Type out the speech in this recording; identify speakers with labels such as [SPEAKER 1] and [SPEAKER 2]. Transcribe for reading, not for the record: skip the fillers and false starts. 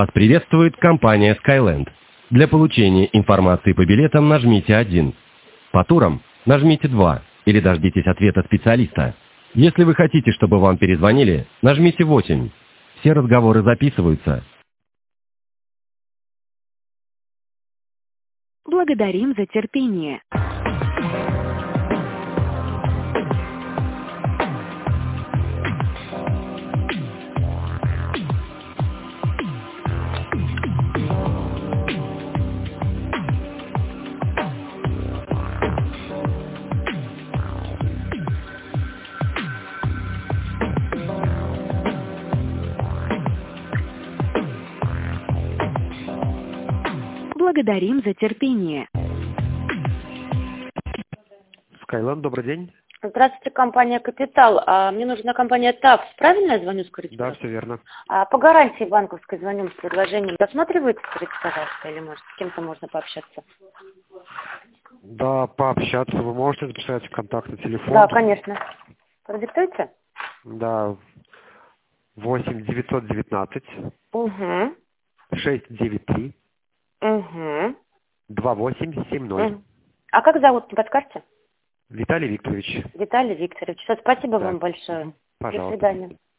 [SPEAKER 1] Вас приветствует компания Skyland. Для получения информации по билетам нажмите 1. По турам нажмите 2 или дождитесь ответа специалиста. Если вы хотите, чтобы вам перезвонили, нажмите 8. Все разговоры записываются.
[SPEAKER 2] Благодарим за терпение. Благодарим за терпение.
[SPEAKER 3] Skyland, добрый день.
[SPEAKER 4] Здравствуйте, компания «Капитал». Мне нужна компания ТАФС. Правильно я звоню, скажите?
[SPEAKER 3] Да, все верно.
[SPEAKER 4] По гарантии банковской звоню с предложением. Досматриваете, скажите, пожалуйста, или может с кем-то можно пообщаться?
[SPEAKER 3] Да, пообщаться. Вы можете записать контактный телефон?
[SPEAKER 4] Да, конечно. Продиктуйте?
[SPEAKER 3] Да. 8 919
[SPEAKER 4] Угу.
[SPEAKER 3] 693
[SPEAKER 4] Угу.
[SPEAKER 3] 2870.
[SPEAKER 4] А как зовут, не подскажете?
[SPEAKER 3] Виталий Викторович.
[SPEAKER 4] Виталий Викторович. Все, спасибо
[SPEAKER 3] Да.
[SPEAKER 4] вам большое. До
[SPEAKER 3] Пожалуйста.
[SPEAKER 4] свидания.